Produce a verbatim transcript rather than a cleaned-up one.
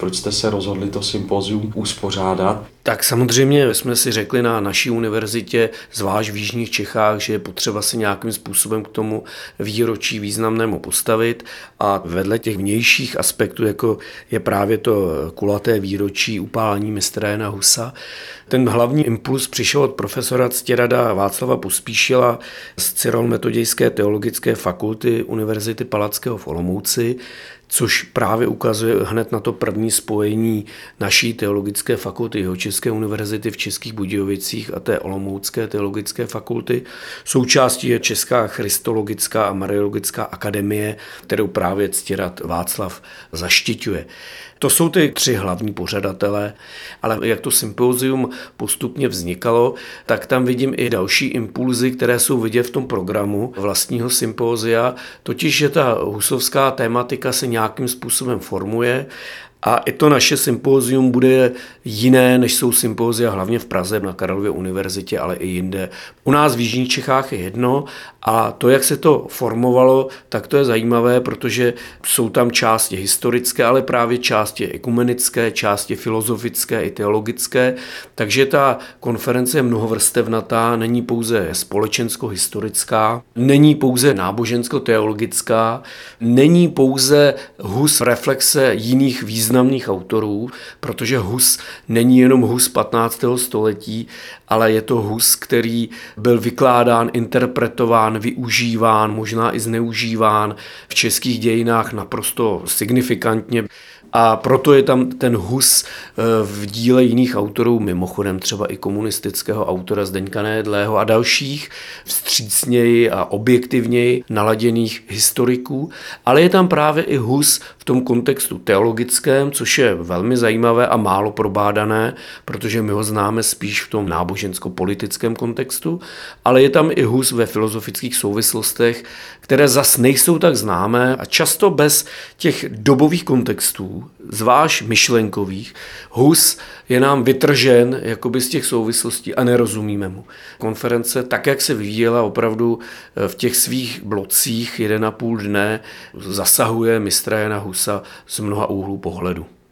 Proč jste se rozhodli to sympozium uspořádat? Tak samozřejmě jsme si řekli na naší univerzitě, zvlášť v jižních Čechách, že je potřeba se nějakým způsobem k tomu výročí významnému postavit a vedle těch vnějších aspektů, jako je právě to kulaté výročí upálení mistra Jana Husa, ten hlavní impuls přišel od profesora Ctirada Václava Pospíšila z Cyril-Metodějské teologické fakulty Univerzity Palackého v Olomouci, což právě ukazuje hned na to první spojení naší teologické fakulty Jihočeské univerzity v Českých Budějovicích a té Olomoucké teologické fakulty. Součástí je Česká christologická a mariologická akademie, kterou právě Ctirad Václav zaštiťuje. To jsou ty tři hlavní pořadatelé, ale jak to sympozium postupně vznikalo, tak tam vidím i další impulzy, které jsou vidět v tom programu vlastního sympózia, totiž, že ta husovská tématika se nějakým způsobem formuje a i to naše sympózium bude jiné, než jsou sympózia hlavně v Praze na Karlově univerzitě, ale i jinde. U nás v jižních Čechách je jedno a to, jak se to formovalo, tak to je zajímavé, protože jsou tam části historické, ale právě části ekumenické, části filozofické i teologické, takže ta konference je mnohovrstevnatá, není pouze společensko-historická, není pouze nábožensko-teologická, není pouze Hus reflexe jiných významů významných autorů, protože Hus není jenom Hus patnáctého století, ale je to Hus, který byl vykládán, interpretován, využíván, možná i zneužíván v českých dějinách naprosto signifikantně. A proto je tam ten Hus v díle jiných autorů, mimochodem třeba i komunistického autora Zdeňka Nejedlého a dalších, vstřícněji a objektivněji naladěných historiků, ale je tam právě i Hus v tom kontextu teologickém, což je velmi zajímavé a málo probádané, protože my ho známe spíš v tom nábožensko-politickém kontextu, ale je tam i Hus ve filozofických souvislostech, které zas nejsou tak známé a často bez těch dobových kontextů, zvlášť myšlenkových, Hus je nám vytržen jakoby z těch souvislostí a nerozumíme mu. Konference, tak jak se vyvíjela opravdu v těch svých blocích jeden a půl dne, zasahuje mistra Jana Husa z mnoha úhlů pohledu.